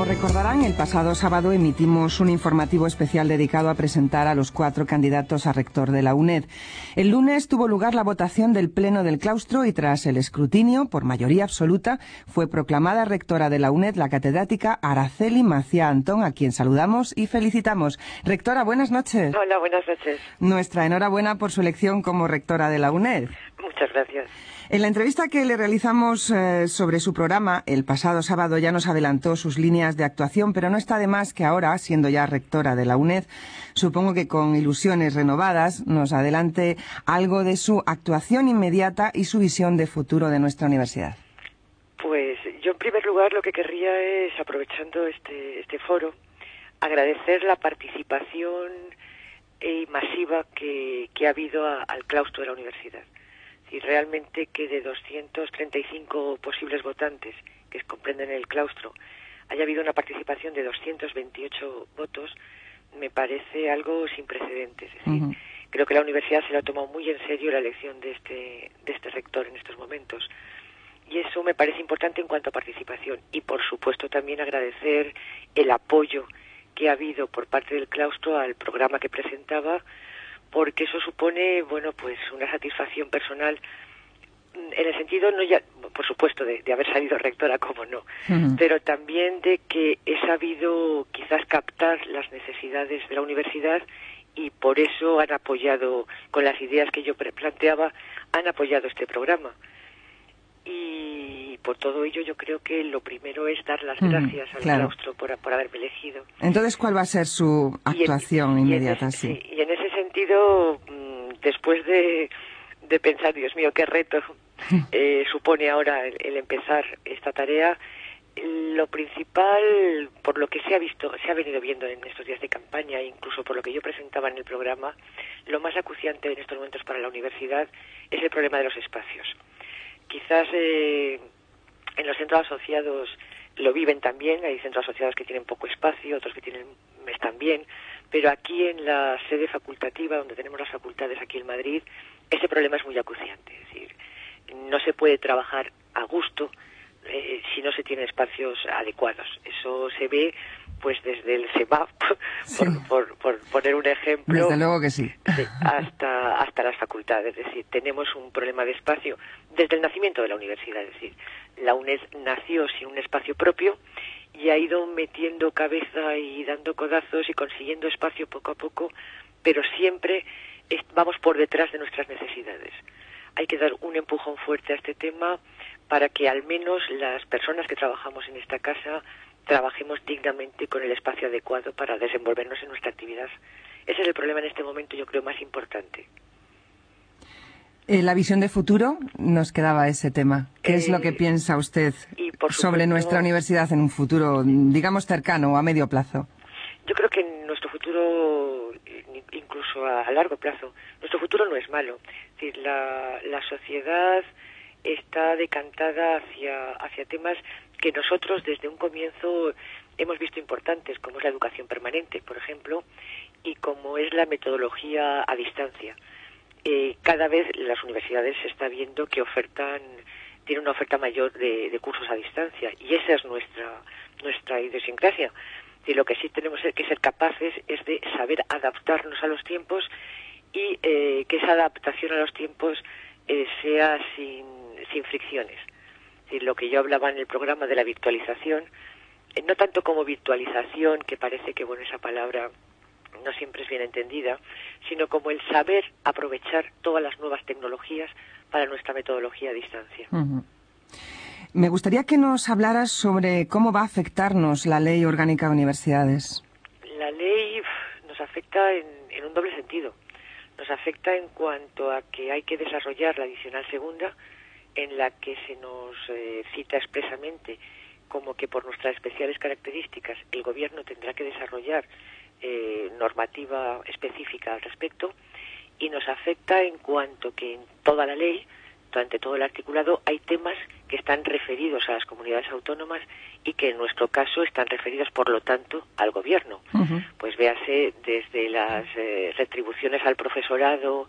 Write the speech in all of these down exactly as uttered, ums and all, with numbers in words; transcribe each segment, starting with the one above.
recordarán, el pasado sábado emitimos un informativo especial dedicado a presentar a los cuatro candidatos a rector de la UNED. El lunes tuvo lugar la votación del Pleno del Claustro y tras el escrutinio, por mayoría absoluta, fue proclamada rectora de la UNED la catedrática Araceli Maciá Antón, a quien saludamos y felicitamos. Rectora, buenas noches. Hola, buenas noches. Nuestra enhorabuena por su elección como rectora de la UNED. Muchas gracias. En la entrevista que le realizamos eh, sobre su programa el pasado sábado ya nos adelantó sus líneas de actuación, pero no está de más que ahora, siendo ya rectora de la UNED, supongo que con ilusiones renovadas, nos adelante algo de su actuación inmediata y su visión de futuro de nuestra universidad. Pues yo en primer lugar lo que querría es, aprovechando este, este foro, agradecer la participación eh, masiva que, que ha habido a, al claustro de la universidad. Y realmente que de doscientos treinta y cinco posibles votantes que comprenden el claustro haya habido una participación de doscientos veintiocho votos, me parece algo sin precedentes. Es decir, uh-huh. creo que la universidad se lo ha tomado muy en serio la elección de este, de este rector en estos momentos. Y eso me parece importante en cuanto a participación. Y por supuesto también agradecer el apoyo que ha habido por parte del claustro al programa que presentaba, porque eso supone, bueno, pues una satisfacción personal en el sentido, no ya, por supuesto, de, de haber salido rectora, como no, uh-huh. pero también de que he sabido quizás captar las necesidades de la universidad y por eso han apoyado, con las ideas que yo planteaba, han apoyado este programa. Y por todo ello yo creo que lo primero es dar las gracias uh-huh, al claro. claustro por, por haberme elegido. Entonces, ¿cuál va a ser su actuación y en, inmediata? Y en, ese, sí. sí, y en ese sentido, después de, de pensar, Dios mío, qué reto eh, supone ahora el, el empezar esta tarea, lo principal, por lo que se ha visto, se ha venido viendo en estos días de campaña, incluso por lo que yo presentaba en el programa, lo más acuciante en estos momentos para la universidad es el problema de los espacios. Quizás eh, en los centros asociados lo viven también, hay centros asociados que tienen poco espacio, otros que tienen están bien, pero aquí en la sede facultativa, donde tenemos las facultades aquí en Madrid, ese problema es muy acuciante. Es decir, no se puede trabajar a gusto eh, si no se tienen espacios adecuados. Eso se ve pues desde el SEMAP, sí. por, por, por poner un ejemplo, desde luego que sí, hasta, hasta las facultades. Es decir, tenemos un problema de espacio desde el nacimiento de la universidad. Es decir, la UNED nació sin un espacio propio y ha ido metiendo cabeza y dando codazos y consiguiendo espacio poco a poco, pero siempre es, vamos por detrás de nuestras necesidades. Hay que dar un empujón fuerte a este tema para que al menos las personas que trabajamos en esta casa trabajemos dignamente con el espacio adecuado para desenvolvernos en nuestra actividad. Ese es el problema en este momento, yo creo, más importante. Eh, la visión de futuro, nos quedaba ese tema. ¿Qué eh, es lo que piensa usted y por supuesto, sobre nuestra universidad en un futuro, digamos, cercano o a medio plazo? Yo creo que en nuestro futuro, incluso a, a largo plazo, nuestro futuro no es malo. Es decir, la, la sociedad está decantada hacia, hacia temas que nosotros desde un comienzo hemos visto importantes, como es la educación permanente, por ejemplo, y como es la metodología a distancia. Eh, cada vez las universidades se está viendo que ofertan, tienen una oferta mayor de, de cursos a distancia, y esa es nuestra nuestra idiosincrasia. Y lo que sí tenemos que ser capaces es de saber adaptarnos a los tiempos y eh, que esa adaptación a los tiempos eh, sea sin, sin fricciones. Es decir, lo que yo hablaba en el programa de la virtualización, eh, no tanto como virtualización, que parece que bueno esa palabra no siempre es bien entendida, sino como el saber aprovechar todas las nuevas tecnologías para nuestra metodología a distancia. Uh-huh. Me gustaría que nos hablaras sobre cómo va a afectarnos la Ley Orgánica de Universidades. La ley nos afecta en, en un doble sentido. Nos afecta en cuanto a que hay que desarrollar la adicional segunda, en la que se nos eh, cita expresamente como que por nuestras especiales características el gobierno tendrá que desarrollar eh, normativa específica al respecto, y nos afecta en cuanto que en toda la ley, durante todo el articulado, hay temas que están referidos a las comunidades autónomas y que en nuestro caso están referidos, por lo tanto, al gobierno. Uh-huh. Pues véase desde las eh, retribuciones al profesorado,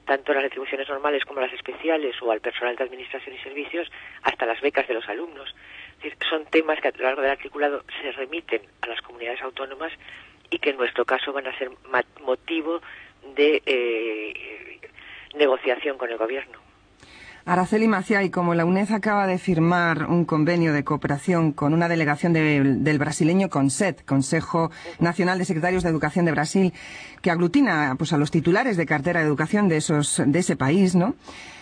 tanto las retribuciones normales como las especiales o al personal de administración y servicios, hasta las becas de los alumnos. Es decir, son temas que a lo largo del articulado se remiten a las comunidades autónomas y que en nuestro caso van a ser motivo de eh, negociación con el Gobierno. Araceli Maciá, y como la UNED acaba de firmar un convenio de cooperación con una delegación de, del brasileño CONSET, Consejo Nacional de Secretarios de Educación de Brasil, que aglutina pues a los titulares de cartera de educación de esos de ese país, ¿no?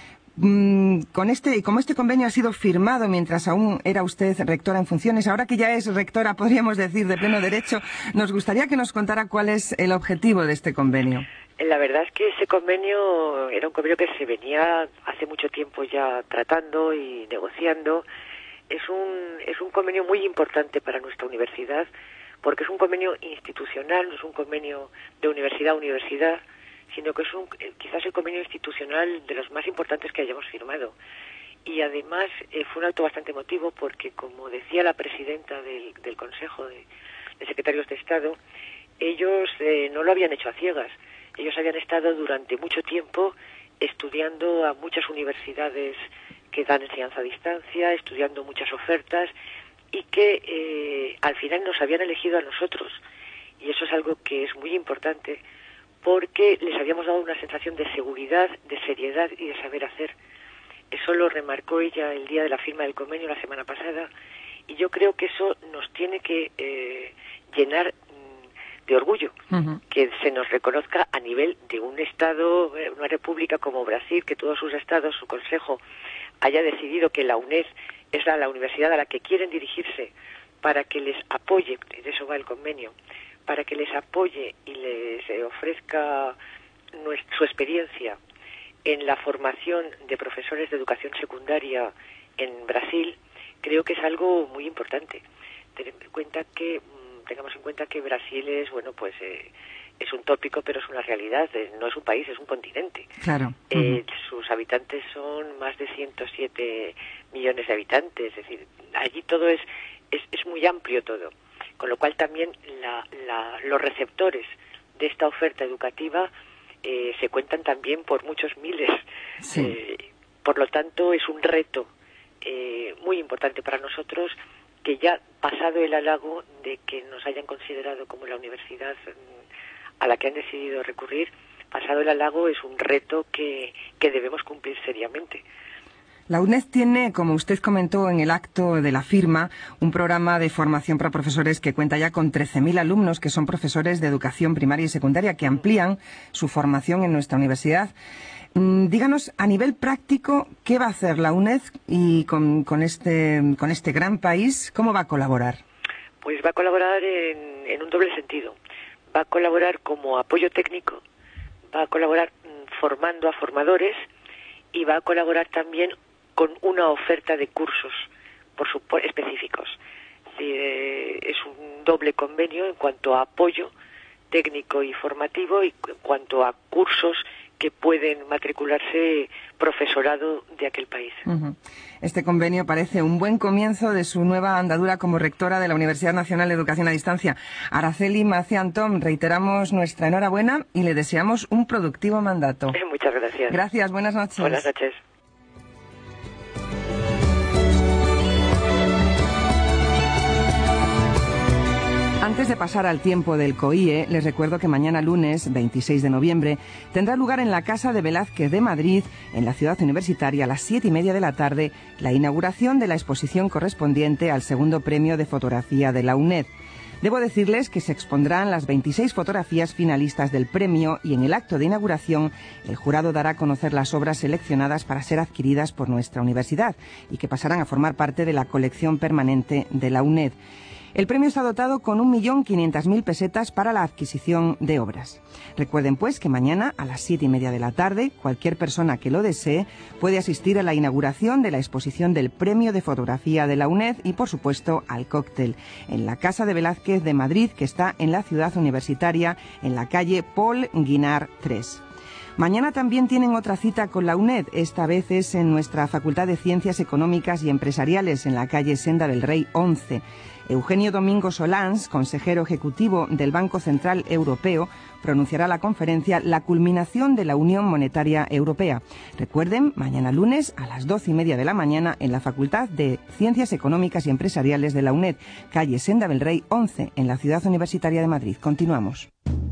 Mm, con este y como este convenio ha sido firmado mientras aún era usted rectora en funciones, ahora que ya es rectora, podríamos decir, de pleno derecho, nos gustaría que nos contara cuál es el objetivo de este convenio. La verdad es que ese convenio era un convenio que se venía hace mucho tiempo ya tratando y negociando. Es un, es un convenio muy importante para nuestra universidad, porque es un convenio institucional, no es un convenio de universidad a universidad, sino que es un, quizás el convenio institucional de los más importantes que hayamos firmado. Y además eh, fue un acto bastante emotivo porque, como decía la presidenta del, del Consejo de, de Secretarios de Estado, ellos eh, no lo habían hecho a ciegas. Ellos habían estado durante mucho tiempo estudiando a muchas universidades que dan enseñanza a distancia, estudiando muchas ofertas y que eh, al final nos habían elegido a nosotros. Y eso es algo que es muy importante porque les habíamos dado una sensación de seguridad, de seriedad y de saber hacer. Eso lo remarcó ella el día de la firma del convenio la semana pasada y yo creo que eso nos tiene que eh, llenar de orgullo, uh-huh. que se nos reconozca a nivel de un Estado, una república como Brasil, que todos sus estados, su consejo, haya decidido que la UNED es la, la universidad a la que quieren dirigirse para que les apoye, de eso va el convenio, para que les apoye y les eh, ofrezca nuestra, su experiencia en la formación de profesores de educación secundaria en Brasil, creo que es algo muy importante. Tener en cuenta que tengamos en cuenta que Brasil es, bueno, pues eh, es un tópico, pero es una realidad, eh, no es un país, es un continente. Claro. Eh, uh-huh. Sus habitantes son más de ciento siete millones de habitantes, es decir, allí todo es, es, es muy amplio todo, con lo cual también la, la, los receptores de esta oferta educativa eh, se cuentan también por muchos miles. Sí. Eh, por lo tanto, es un reto eh, muy importante para nosotros, que ya pasado el halago de que nos hayan considerado como la universidad a la que han decidido recurrir, pasado el halago es un reto que, que debemos cumplir seriamente. La UNED tiene, como usted comentó en el acto de la firma, un programa de formación para profesores que cuenta ya con trece mil alumnos que son profesores de educación primaria y secundaria que amplían su formación en nuestra universidad. Díganos, a nivel práctico, ¿qué va a hacer la UNED y con, con, este, con este gran país? ¿Cómo va a colaborar? Pues va a colaborar en, en un doble sentido. Va a colaborar como apoyo técnico, va a colaborar formando a formadores y va a colaborar también con una oferta de cursos por su, por específicos. Eh, es un doble convenio en cuanto a apoyo técnico y formativo y en cuanto a cursos que pueden matricularse profesorado de aquel país. Uh-huh. Este convenio parece un buen comienzo de su nueva andadura como rectora de la Universidad Nacional de Educación a Distancia. Araceli Maciá Antón, reiteramos nuestra enhorabuena y le deseamos un productivo mandato. Muchas gracias. Gracias, buenas noches. Buenas noches. Antes de pasar al tiempo del COIE, les recuerdo que mañana lunes, veintiséis de noviembre, tendrá lugar en la Casa de Velázquez de Madrid, en la ciudad universitaria, a las siete y media de la tarde, la inauguración de la exposición correspondiente al segundo premio de fotografía de la UNED. Debo decirles que se expondrán las veintiséis fotografías finalistas del premio y en el acto de inauguración el jurado dará a conocer las obras seleccionadas para ser adquiridas por nuestra universidad y que pasarán a formar parte de la colección permanente de la UNED. El premio está dotado con un millón quinientas mil pesetas para la adquisición de obras. Recuerden, pues, que mañana a las siete y media de la tarde, cualquier persona que lo desee puede asistir a la inauguración de la exposición del Premio de Fotografía de la UNED y, por supuesto, al cóctel en la Casa de Velázquez de Madrid, que está en la ciudad universitaria, en la calle Paul Guinart tres. Mañana también tienen otra cita con la UNED, esta vez es en nuestra Facultad de Ciencias Económicas y Empresariales, en la calle Senda del Rey once. Eugenio Domingo Solans, consejero ejecutivo del Banco Central Europeo, pronunciará la conferencia La culminación de la Unión Monetaria Europea. Recuerden, mañana lunes a las doce y media de la mañana en la Facultad de Ciencias Económicas y Empresariales de la UNED, calle Senda del Rey once, en la Ciudad Universitaria de Madrid. Continuamos.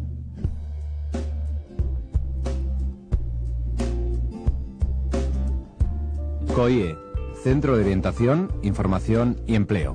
COIE, Centro de Orientación, Información y Empleo.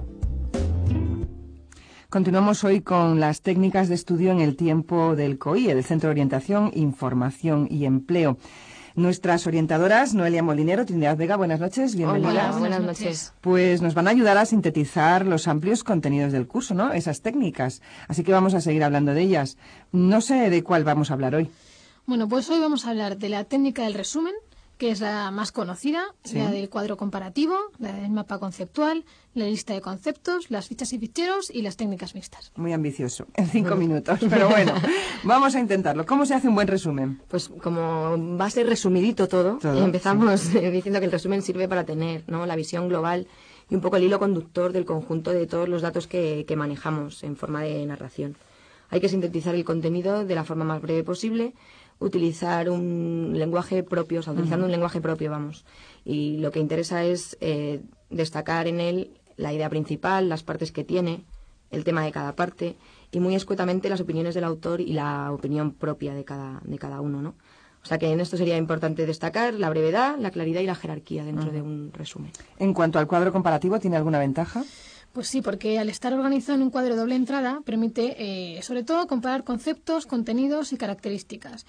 Continuamos hoy con las técnicas de estudio en el tiempo del COIE, del Centro de Orientación, Información y Empleo. Nuestras orientadoras, Noelia Molinero, Trinidad Vega, buenas noches, bienvenidas. Hola, buenas noches. Pues nos van a ayudar a sintetizar los amplios contenidos del curso, ¿no? Esas técnicas. Así que vamos a seguir hablando de ellas. No sé de cuál vamos a hablar hoy. Bueno, pues hoy vamos a hablar de la técnica del resumen, que es la más conocida, ¿sí? La del cuadro comparativo, la del mapa conceptual, la lista de conceptos, las fichas y ficheros y las técnicas mixtas. Muy ambicioso, en cinco minutos, pero bueno, vamos a intentarlo. ¿Cómo se hace un buen resumen? Pues como va a ser resumidito todo, todo empezamos sí. diciendo que el resumen sirve para tener, ¿no?, la visión global y un poco el hilo conductor del conjunto de todos los datos que, que manejamos en forma de narración. Hay que sintetizar el contenido de la forma más breve posible, utilizar un lenguaje propio, o sea, utilizando uh-huh. un lenguaje propio, vamos. Y lo que interesa es eh, destacar en él la idea principal, las partes que tiene, el tema de cada parte y muy escuetamente las opiniones del autor y la opinión propia de cada, de cada uno, ¿no? O sea que en esto sería importante destacar la brevedad, la claridad y la jerarquía dentro uh-huh. de un resumen. En cuanto al cuadro comparativo, ¿tiene alguna ventaja? Pues sí, porque al estar organizado en un cuadro de doble entrada permite, eh, sobre todo, comparar conceptos, contenidos y características.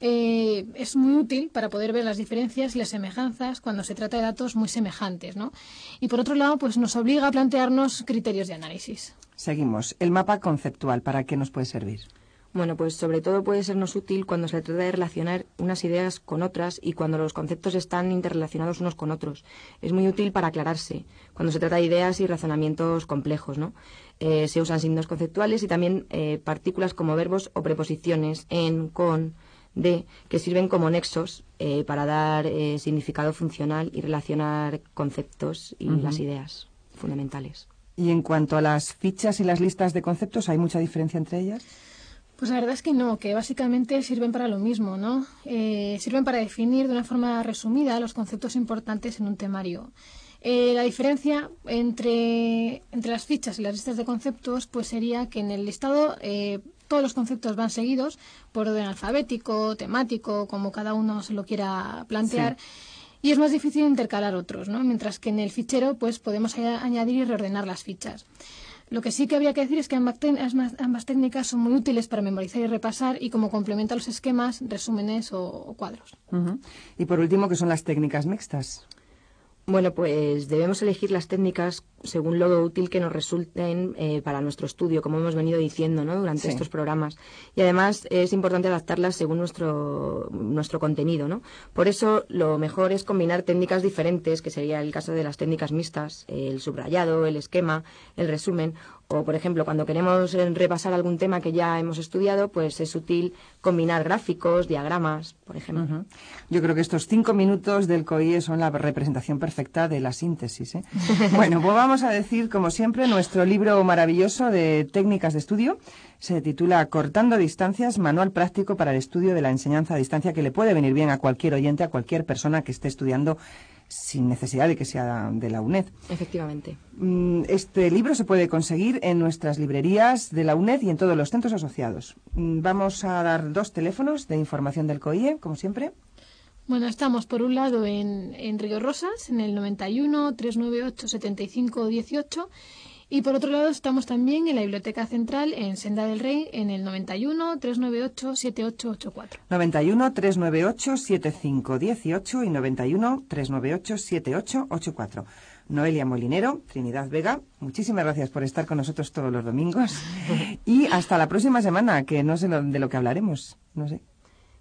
Eh, es muy útil para poder ver las diferencias y las semejanzas cuando se trata de datos muy semejantes, ¿no? Y por otro lado, pues nos obliga a plantearnos criterios de análisis. Seguimos. El mapa conceptual, ¿para qué nos puede servir? Bueno, pues sobre todo puede sernos útil cuando se trata de relacionar unas ideas con otras y cuando los conceptos están interrelacionados unos con otros. Es muy útil para aclararse, cuando se trata de ideas y razonamientos complejos, ¿no? Eh, se usan signos conceptuales y también eh, partículas como verbos o preposiciones, en, con, de, que sirven como nexos eh, para dar eh, significado funcional y relacionar conceptos y uh-huh. las ideas fundamentales. Y en cuanto a las fichas y las listas de conceptos, ¿hay mucha diferencia entre ellas? Pues la verdad es que no, que básicamente sirven para lo mismo, ¿no? Eh, sirven para definir de una forma resumida los conceptos importantes en un temario. Eh, la diferencia entre, entre las fichas y las listas de conceptos pues sería que en el listado eh, todos los conceptos van seguidos por orden alfabético, temático, como cada uno se lo quiera plantear. Sí. Y es más difícil intercalar otros, ¿no? Mientras que en el fichero pues podemos añadir y reordenar las fichas. Lo que sí que habría que decir es que ambas, ambas técnicas son muy útiles para memorizar y repasar y como complemento a los esquemas, resúmenes o, o cuadros. Uh-huh. Y por último, ¿qué son las técnicas mixtas? Bueno, pues debemos elegir las técnicas según lo útil que nos resulten eh, para nuestro estudio, como hemos venido diciendo, ¿no?, durante sí. estos programas. Y además es importante adaptarlas según nuestro, nuestro contenido, ¿no? Por eso lo mejor es combinar técnicas diferentes, que sería el caso de las técnicas mixtas, el subrayado, el esquema, el resumen. O, por ejemplo, cuando queremos repasar algún tema que ya hemos estudiado, pues es útil combinar gráficos, diagramas, por ejemplo. Uh-huh. Yo creo que estos cinco minutos del COIE son la representación perfecta de la síntesis, ¿eh? Bueno, pues vamos a decir, como siempre, nuestro libro maravilloso de técnicas de estudio. Se titula Cortando distancias, manual práctico para el estudio de la enseñanza a distancia, que le puede venir bien a cualquier oyente, a cualquier persona que esté estudiando sin necesidad de que sea de la UNED. Efectivamente. Este libro se puede conseguir en nuestras librerías de la UNED y en todos los centros asociados. Vamos a dar dos teléfonos de información del COIE, como siempre. Bueno, estamos por un lado en, en Río Rosas, en el noventa y uno, trescientos noventa y ocho, setenta y cinco dieciocho, y por otro lado estamos también en la Biblioteca Central en Senda del Rey, en el noventa y uno, trescientos noventa y ocho, setenta y ocho ochenta y cuatro. noventa y uno, trescientos noventa y ocho, setenta y cinco dieciocho y noventa y uno, trescientos noventa y ocho, setenta y ocho ochenta y cuatro. Noelia Molinero, Trinidad Vega, muchísimas gracias por estar con nosotros todos los domingos. Y hasta la próxima semana, que no sé de lo que hablaremos, no sé.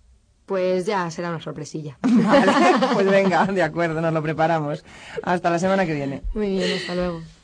Pues ya será una sorpresilla. Vale, pues venga, de acuerdo, nos lo preparamos. Hasta la semana que viene. Muy bien, hasta luego.